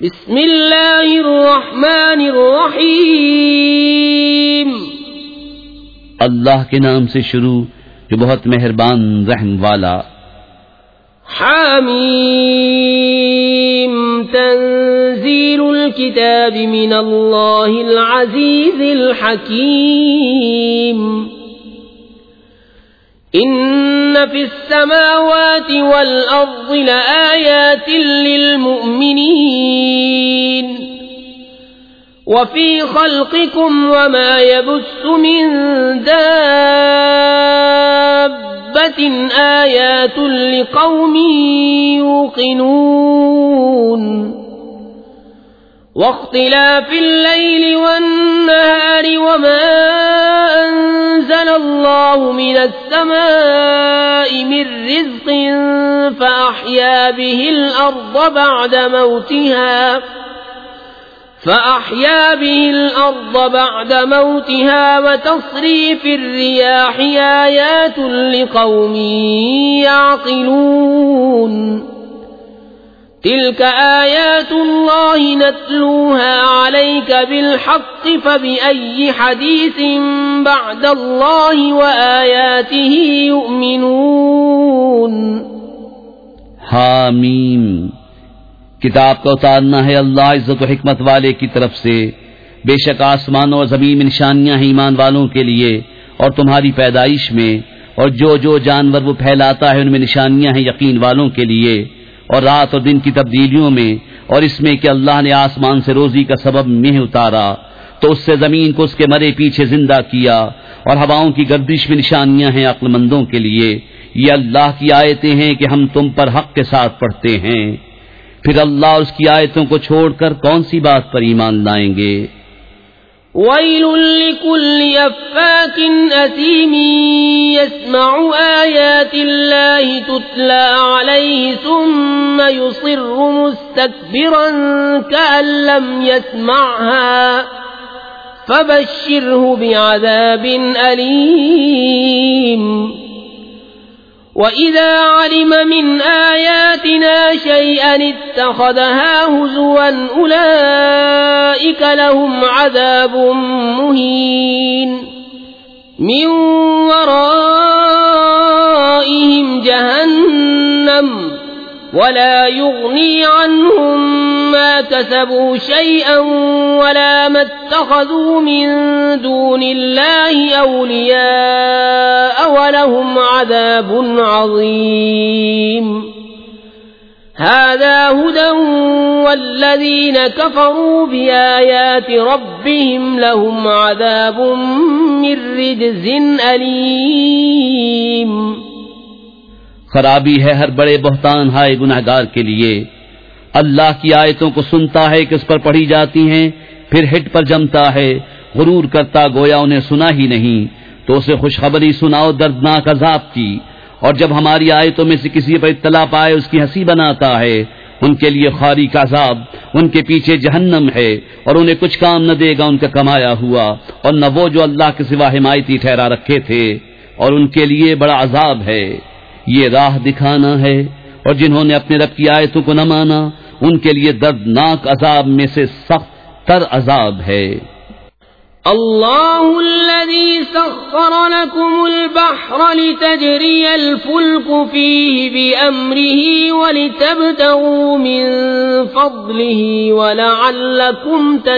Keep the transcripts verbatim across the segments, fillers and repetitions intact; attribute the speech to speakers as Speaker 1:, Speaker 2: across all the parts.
Speaker 1: بسم اللہ الرحمن الرحیم.
Speaker 2: اللہ کے نام سے شروع جو بہت مہربان رحم والا.
Speaker 1: حامیم تنزیل الکتاب من اللہ العزیز الحکیم. ان فی السماوات والارض لآیات للمؤمنین وفی خلقکم وما يبث من دابة آیات لقوم یوقنون. واختلاف الليل والنهار وما أنزل الله من السماء من رزق فأحيا به الأرض بعد موتها فأحيا به الأرض بعد موتها وتصريف الرياح آيات لقوم يعقلون. تلك آيات الله نتلوها عليك بالحق فبأي حديث بعد الله وآياته يؤمنون.
Speaker 2: حامیم. کتاب کا اتارنا ہے اللہ عزت و حکمت والے کی طرف سے. بے شک آسمانوں اور زمین میں نشانیاں ہیں ایمان والوں کے لیے اور تمہاری پیدائش میں، اور جو جو جانور وہ پھیلاتا ہے ان میں نشانیاں ہیں یقین والوں کے لیے، اور رات اور دن کی تبدیلیوں میں، اور اس میں کہ اللہ نے آسمان سے روزی کا سبب مہ اتارا تو اس سے زمین کو اس کے مرے پیچھے زندہ کیا، اور ہواؤں کی گردش میں نشانیاں ہیں عقل مندوں کے لیے. یہ اللہ کی آیتیں ہیں کہ ہم تم پر حق کے ساتھ پڑھتے ہیں. پھر اللہ اور اس کی آیتوں کو چھوڑ کر کون سی بات پر ایمان لائیں گے؟
Speaker 1: وَيْلٌ لِكُلِّ أَفَّاكٍ أَثِيمٍ يَسْمَعُ آيَاتِ اللَّهِ تُتْلَى عَلَيْهِ ثُمَّ يُصِرُّ مُسْتَكْبِرًا كَأَن لَّمْ يَسْمَعْهَا فَبَشِّرْهُ بِعَذَابٍ أَلِيمٍ. وَإِذَا عَلِمَ مِنْ آيَاتِنَا شَيْئًا اتَّخَذَهَا هُزُوًا أُولَئِكَ لَهُمْ عَذَابٌ مُهِينٌ. مِنْ وَرَائِهِمْ جَهَنَّمُ وَلَا يُغْنِي عَنْهُمْ مَا كَسَبُوا شَيْئًا وَلَا مَا اتَّخَذُوا مِن دُونِ اللَّهِ أَوْلِيَاءَ وَلَهُمْ عَذَابٌ عَظِيمٌ. هَذَا هُدًى وَالَّذِينَ كَفَرُوا بِآيَاتِ رَبِّهِمْ لَهُمْ عَذَابٌ مِّن رِّجْزٍ أَلِيمٌ.
Speaker 2: خرابی ہے ہر بڑے بہتان ہائے گنہگار کے لیے. اللہ کی آیتوں کو سنتا ہے کہ اس پر پڑھی جاتی ہیں، پھر ہٹ پر جمتا ہے، غرور کرتا گویا انہیں سنا ہی نہیں، تو اسے خوشخبری سناؤ دردناک عذاب کی. اور جب ہماری آیتوں میں سے کسی پر اطلاع پائے اس کی ہنسی بناتا ہے. ان کے لیے خاری کا عذاب، ان کے پیچھے جہنم ہے، اور انہیں کچھ کام نہ دے گا ان کا کمایا ہوا، اور نہ وہ جو اللہ کے سوا حمایتی ٹھہرا رکھے تھے، اور ان کے لیے بڑا عذاب ہے. یہ راہ دکھانا ہے، اور جنہوں نے اپنے رب کی آیتوں کو نہ مانا ان کے لیے دردناک عذاب میں سے سخت تر عذاب ہے.
Speaker 1: اللہ الذی سخر لکم البحر لتجری الفلک فیہ بأمرہ ولتبتغوا من فضلہ ولعلکم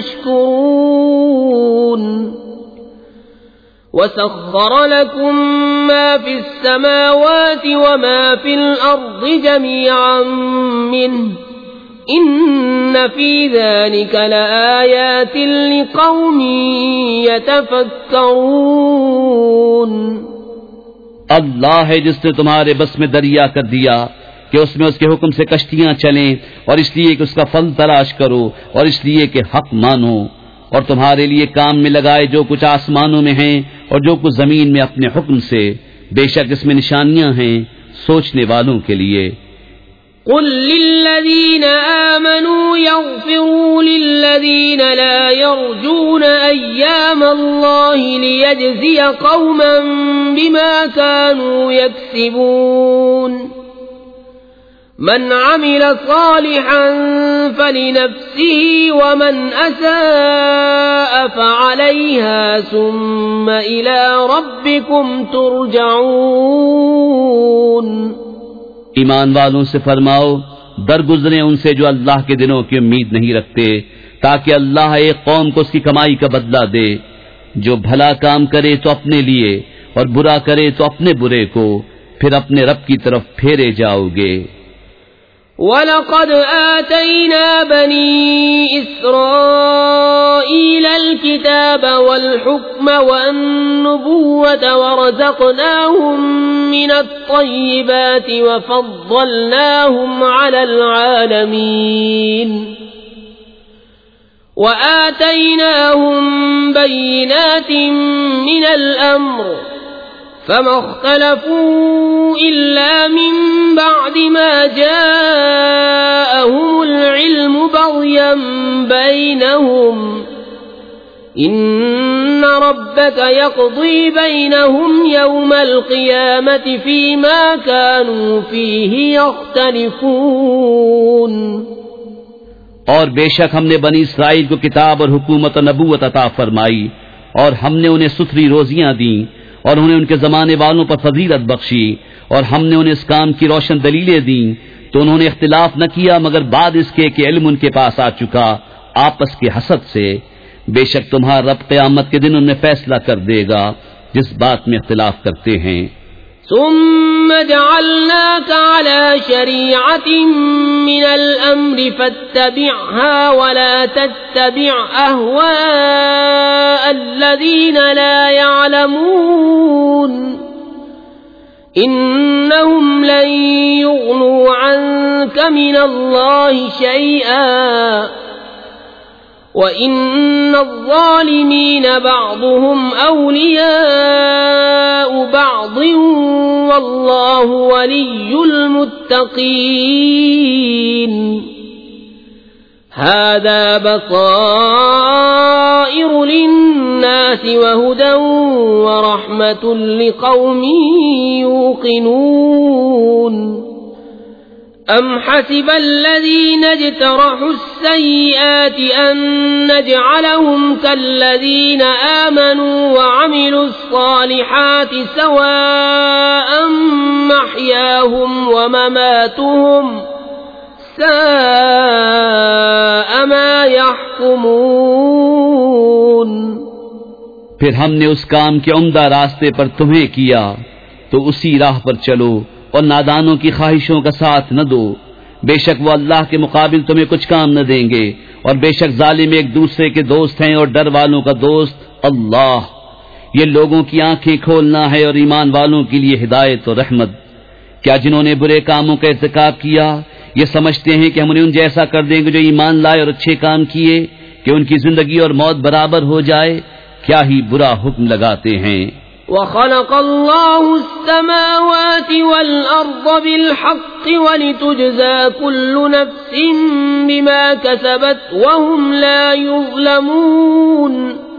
Speaker 1: تشکرون. وَسَخَّرَ لَكُم مَّا فِي السَّمَاوَاتِ وَمَا فِي الْأَرْضِ جَمِيعًا مِّنْهُ إِنَّ فِي ذَلِكَ لَآيَاتٍ لِقَوْمٍ يَتَفَكَّرُونَ.
Speaker 2: اللہ ہے جس نے تمہارے بس میں دریا کر دیا کہ اس میں اس کے حکم سے کشتیاں چلیں، اور اس لیے کہ اس کا پھل تلاش کرو، اور اس لیے کہ حق مانو. اور تمہارے لیے کام میں لگائے جو کچھ آسمانوں میں ہیں اور جو کچھ زمین میں اپنے حکم سے. بے شک اس میں نشانیاں ہیں سوچنے والوں کے لیے.
Speaker 1: قل للذین آمنوا یغفروا للذین لا یرجون ایام اللہ لیجزی قوما بما كانوا یکسبون. من عمل صالحا فلنفسه ومن أساء فعليها ثم إلى ربكم ترجعون.
Speaker 2: ایمان والوں سے فرماؤ درگزریں ان سے جو اللہ کے دنوں کی امید نہیں رکھتے، تاکہ اللہ ایک قوم کو اس کی کمائی کا بدلہ دے. جو بھلا کام کرے تو اپنے لیے اور برا کرے تو اپنے برے کو، پھر اپنے رب کی طرف پھیرے جاؤ گے.
Speaker 1: وَلَقَدْ آتَيْنَا بَنِي إِسْرَائِيلَ الْكِتَابَ وَالْحُكْمَ وَالنُّبُوَّةَ وَرَزَقْنَاهُم مِّنَ الطَّيِّبَاتِ وَفَضَّلْنَاهُمْ عَلَى الْعَالَمِينَ. وَآتَيْنَاهُم بَيِّنَاتٍ مِّنَ الْأَمْرِ فما اختلفوا إلا من بعد ما جاءهم العلم بغيا بينهم إن ربك يقضي بينهم يوم القيامة فيما كانوا فيه يختلفون.
Speaker 2: اور بے شک ہم نے بنی اسرائیل کو کتاب اور حکومت و نبوت عطا فرمائی، اور ہم نے انہیں ستھری روزیاں دیں، اور انہیں ان کے زمانے والوں پر فضیلت بخشی، اور ہم نے انہیں اس کام کی روشن دلیلیں دیں، تو انہوں نے اختلاف نہ کیا مگر بعد اس کے کہ علم ان کے پاس آ چکا آپس کے حسد سے. بے شک تمہارا رب قیامت کے دن ان میں فیصلہ کر دے گا جس بات میں اختلاف کرتے ہیں.
Speaker 1: ثم جعلناك على شريعة من الأمر فاتبعها ولا تتبع أهواء الذين لا يعلمون إنهم لن يغنوا عنك من الله شيئا وَإِنَّ الظَّالِمِينَ بَعْضُهُمْ أَوْلِيَاءُ بَعْضٍ وَاللَّهُ وَلِيُّ الْمُتَّقِينَ. هَذَا بَصَائِرُ لِلنَّاسِ وَهُدًى وَرَحْمَةٌ لِقَوْمٍ يُوقِنُونَ. أَمْ حَسِبَ الَّذِينَ اجْتَرَحُوا السَّيِّئَاتِ أَن نَّجْعَلَهُمْ كَالَّذِينَ آمَنُوا وَعَمِلُوا الصَّالِحَاتِ سَوَاءً مَّحْيَاهُمْ وَمَمَاتُهُمْ سَاءَ مَا يَحْكُمُونَ.
Speaker 2: پھر ہم نے اس کام کے عمدہ راستے پر تمہیں کیا تو اسی راہ پر چلو اور نادانوں کی خواہشوں کا ساتھ نہ دو. بے شک وہ اللہ کے مقابل تمہیں کچھ کام نہ دیں گے، اور بے شک ظالم ایک دوسرے کے دوست ہیں اور ڈر والوں کا دوست اللہ. یہ لوگوں کی آنکھیں کھولنا ہے اور ایمان والوں کے لیے ہدایت اور رحمت. کیا جنہوں نے برے کاموں کا ارتکاب کیا یہ سمجھتے ہیں کہ ہم انہیں ان جیسا کر دیں گے جو ایمان لائے اور اچھے کام کیے، کہ ان کی زندگی اور موت برابر ہو جائے؟ کیا ہی برا حکم لگاتے ہیں.
Speaker 1: وَخَلَقَ اللَّهُ السَّمَاوَاتِ وَالْأَرْضَ بِالْحَقِّ وَلِتُجْزَى كُلُّ نَفْسٍ بِمَا كَسَبَتْ وَهُمْ لَا يُظْلَمُونَ.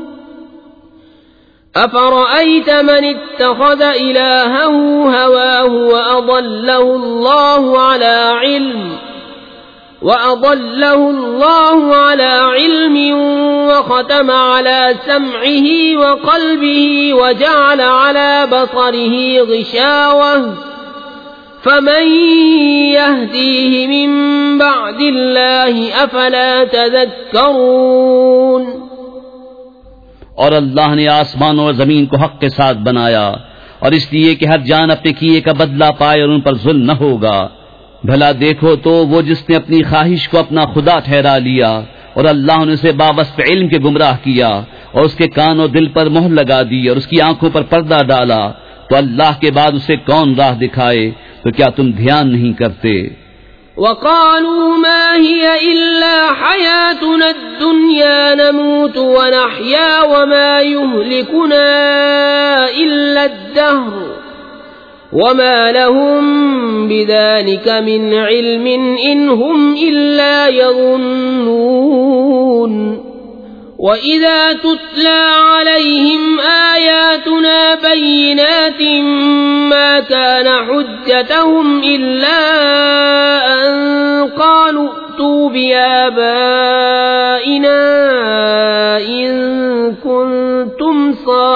Speaker 1: أَفَرَأَيْتَ مَنِ اتَّخَذَ إِلَٰهَهُ هَوَاهُ وَأَضَلَّهُ اللَّهُ عَلَىٰ عِلْمٍ وَأَضَلَّهُ اللَّهُ عَلَىٰ عِلْمٍ وَخَتَمَ عَلَىٰ سَمْعِهِ وَقَلْبِهِ وَجَعَلَ عَلَىٰ بَصَرِهِ غِشَاوَةً فَمَن يَهْدِيهِ مِن بَعْدِ اللَّهِ أَفَلَا تَذَكَّرُونَ.
Speaker 2: اور اللہ نے آسمان اور زمین کو حق کے ساتھ بنایا، اور اس لیے کہ ہر جان اپنے کیے کا بدلہ پائے اور ان پر ظلم نہ ہوگا. بھلا دیکھو تو وہ جس نے اپنی خواہش کو اپنا خدا ٹھہرا لیا اور اللہ نے اسے باوصف علم کے گمراہ کیا اور اس کے کان اور دل پر مہر لگا دی اور اس کی آنکھوں پر پردہ ڈالا، تو اللہ کے بعد اسے کون راہ دکھائے؟ تو کیا تم دھیان نہیں کرتے؟
Speaker 1: وَقَالُوا مَا هِيَ إِلَّا حَيَاتُنَا الدُّنْيَا نَمُوتُ وَنَحْيَا وَمَا يُهْلِكُنَا إِلَّا الدَّهْرُ وَمَا لَهُم بِذَلِكَ مِنْ عِلْمٍ إِنْ هُمْ إِلَّا يَظُنُّونَ وَإِذَا تُتْلَى عَلَيْهِمْ آيَاتُنَا بَيِّنَاتٍ مَا كَانَ حُجَّتَهُمْ إِلَّا أَن قَالُوا ائْتُوا بِآبَائِنَا إِن كُنتُمْ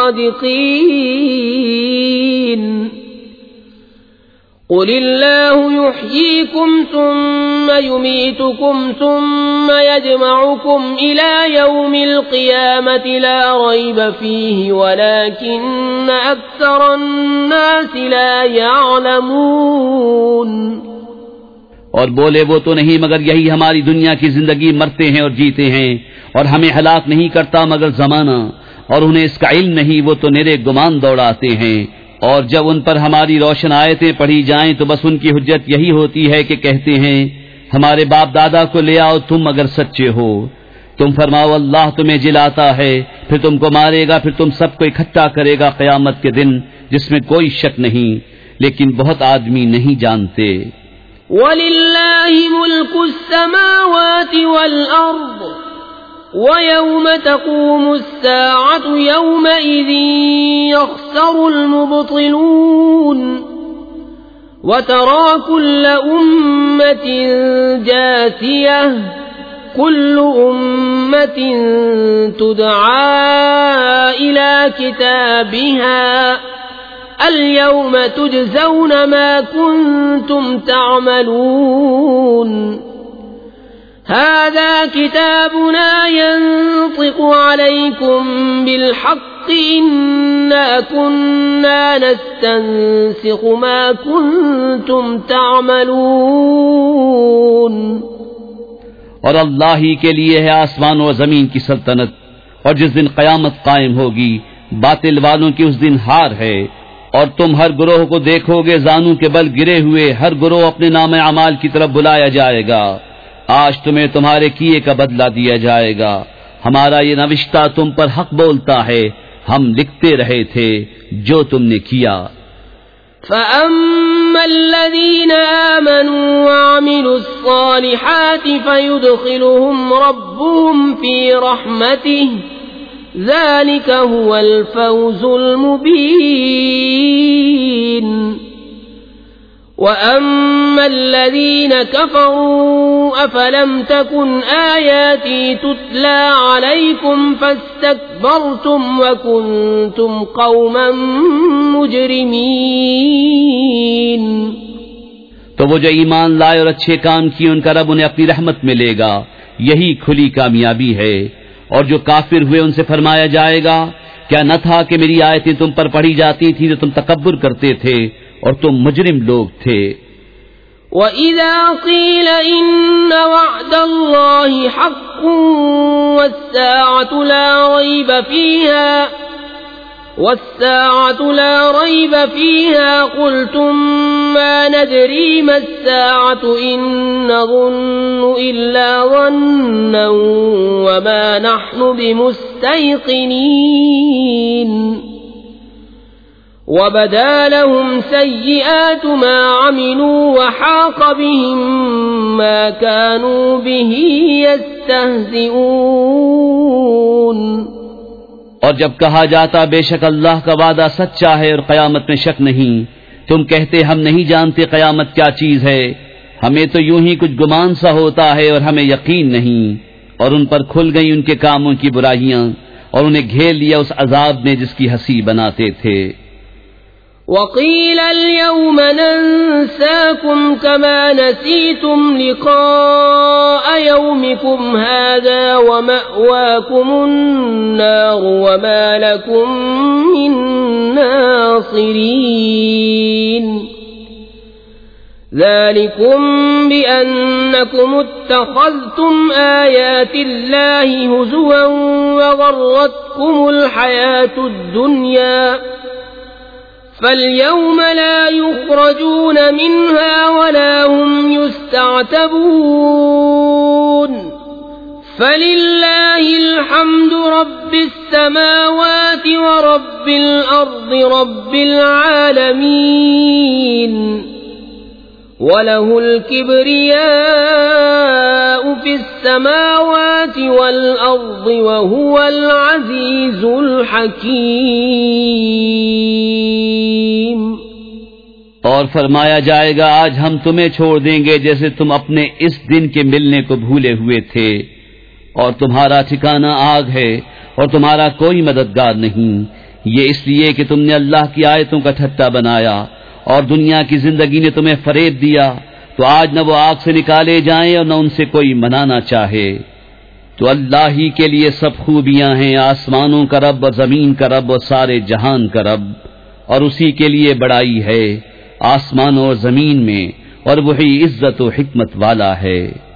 Speaker 1: صَادِقِينَ قُلِ اللَّهُ يُحْيِيكُمْ ثُمَّ يُمِيتُكُمْ ثُمَّ يَجْمَعُكُمْ إِلَى يَوْمِ الْقِيَامَةِ لَا رَيْبَ فِيهِ وَلَكِنَّ أَكْثَرَ النَّاسِ لَا يَعْلَمُونَ۔
Speaker 2: اور بولے وہ تو نہیں مگر یہی ہماری دنیا کی زندگی، مرتے ہیں اور جیتے ہیں، اور ہمیں ہلاک نہیں کرتا مگر زمانہ، اور انہیں اس کا علم نہیں، وہ تو نرے گمان دوڑاتے ہیں۔ اور جب ان پر ہماری روشن آیتیں پڑھی جائیں تو بس ان کی حجت یہی ہوتی ہے کہ کہتے ہیں ہمارے باپ دادا کو لے آؤ تم اگر سچے ہو۔ تم فرماؤ اللہ تمہیں جلاتا ہے، پھر تم کو مارے گا، پھر تم سب کو اکٹھا کرے گا قیامت کے دن جس میں کوئی شک نہیں، لیکن بہت آدمی نہیں جانتے۔
Speaker 1: وَلِلَّهِ مُلْكُ السَّمَاوَاتِ وَالْأَرْضِ وَيَوْمَ تَقُومُ السَّاعَةُ يَوْمَئِذٍ يَخْسَرُ الْمُبْطِلُونَ وَتَرَى كُلَّ أُمَّةٍ جَاثِيَةً كُلُّ أُمَّةٍ تُدْعَى إِلَى كِتَابِهَا الْيَوْمَ تُجْزَوْنَ مَا كُنتُمْ تَعْمَلُونَ هذا كتابنا ينطق عليكم بالحق إنا كنا نستنسخ ما كنتم تعملون۔
Speaker 2: اور اللہ ہی کے لیے ہے آسمان و زمین کی سلطنت، اور جس دن قیامت قائم ہوگی باطل والوں کی اس دن ہار ہے، اور تم ہر گروہ کو دیکھو گے زانوں کے بل گرے ہوئے، ہر گروہ اپنے نام اعمال کی طرف بلایا جائے گا، آج تمہیں تمہارے کیے کا بدلہ دیا جائے گا، ہمارا یہ نوشتہ تم پر حق بولتا ہے، ہم لکھتے رہے تھے جو تم نے کیا۔
Speaker 1: فَأَمَّا الَّذِينَ آمَنُوا وَعَمِلُوا الصَّالِحَاتِ فَيُدْخِلُهُمْ رَبُّهُمْ فِي رَحْمَتِهِ ذَلِكَ هُوَ الْفَوْزُ الْمُبِينُ۔ وَأَمَّا الَّذِينَ كَفَرُوا أَفَلَمْ تَكُنْ آيَاتِي تُتْلَى عَلَيْكُمْ فَاسْتَكْبَرْتُمْ وَكُنْتُمْ قَوْمًا مُجْرِمِينَ۔
Speaker 2: تو وہ جو ایمان لائے اور اچھے کام کیے ان کا رب انہیں اپنی رحمت میں لے گا، یہی کھلی کامیابی ہے۔ اور جو کافر ہوئے ان سے فرمایا جائے گا کیا نہ تھا کہ میری آیتیں تم پر پڑھی جاتی تھی تو تم تکبر کرتے تھے اور تم مجرم لوگ تھے۔
Speaker 1: وَإِذَا قِيلَ إِنَّ وَعْدَ اللَّهِ حَقٌّ وَالسَّاعَةُ لَا رَيْبَ فِيهَا وَالسَّاعَةُ لَا رَيْبَ فِيهَا قُلْتُمْ مَا نَدْرِي مَا السَّاعَةُ إِن نَّظُنُّ إِلَّا ظَنًّا وَمَا نَحْنُ بِمُسْتَيْقِنِينَ وَبَدَا لَهُمْ سَيِّئَاتُ مَا عَمِلُوا وَحَاقَ بِهِم مَّا كَانُوا بِهِ يَسْتَهْزِئُونَ۔
Speaker 2: اور جب کہا جاتا بے شک اللہ کا وعدہ سچا ہے اور قیامت میں شک نہیں، تم کہتے ہم نہیں جانتے قیامت کیا چیز ہے، ہمیں تو یوں ہی کچھ گمان سا ہوتا ہے اور ہمیں یقین نہیں۔ اور ان پر کھل گئی ان کے کاموں کی برائیاں اور انہیں گھیر لیا اس عذاب نے جس کی ہنسی بناتے تھے۔
Speaker 1: وَقِيلَ الْيَوْمَ نَنسَاكُمْ كَمَا نَسِيتُمْ لِقَاءَ يَوْمِكُمْ هَذَا وَمَأْوَاكُمُ النَّارُ وَمَا لَكُمْ مِنْ نَاصِرِينَ ذَلِكُمْ بِأَنَّكُمُ اتَّخَذْتُمْ آيَاتِ اللَّهِ هُزُوًا وَغَرَّتْكُمُ الْحَيَاةُ الدُّنْيَا فَالْيَوْمَ لَا يُخْرَجُونَ مِنْهَا وَلَا هُمْ يُسْتَعْتَبُونَ فَلِلَّهِ الْحَمْدُ رَبِّ السَّمَاوَاتِ وَرَبِّ الْأَرْضِ رَبِّ الْعَالَمِينَ وَلَهُ الْكِبْرِيَاءُ فِي السَّمَاوَاتِ وَالْأَرْضِ وَهُوَ الْعَزِيزُ الْحَكِيمُ۔
Speaker 2: اور فرمایا جائے گا آج ہم تمہیں چھوڑ دیں گے جیسے تم اپنے اس دن کے ملنے کو بھولے ہوئے تھے، اور تمہارا ٹھکانہ آگ ہے اور تمہارا کوئی مددگار نہیں، یہ اس لیے کہ تم نے اللہ کی آیتوں کا ٹھٹا بنایا اور دنیا کی زندگی نے تمہیں فریب دیا، تو آج نہ وہ آگ سے نکالے جائیں اور نہ ان سے کوئی منانا چاہے۔ تو اللہ ہی کے لیے سب خوبیاں ہیں، آسمانوں کا رب اور زمین کا رب اور سارے جہان کا رب، اور اسی کے لیے بڑائی ہے آسمانوں اور زمین میں، اور وہی عزت و حکمت والا ہے۔